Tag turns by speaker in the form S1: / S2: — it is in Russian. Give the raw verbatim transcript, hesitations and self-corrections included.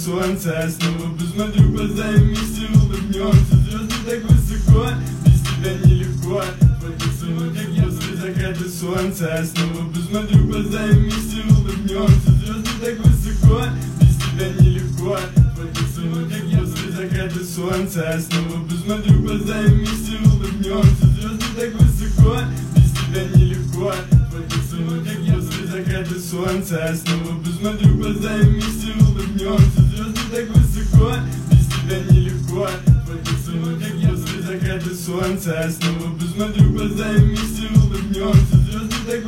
S1: солнца. Снова посмотрю в глаза и вместе улыбнемся. Звезды так высоко, без тебя нелегко. Твоих сон, как я после заката солнца. Снова посмотрю в глаза и вместе улыбнемся. Звезды так высоко, без тебя нелегко. Твоих сон, как я после заката солнца. Снова посмотрю в глаза и вместе улыбнемся. Звезды так высоко, без тебя нелегко. Твоих сон, как я после заката солнца. Снова посмотрю в глаза и вместе улыбнемся. Звезды так высоко, без тебя нелегко. Твоих сон, как я после заката солнца. Снова посмотрю в глаза и вместе улыбнемся. Звезды так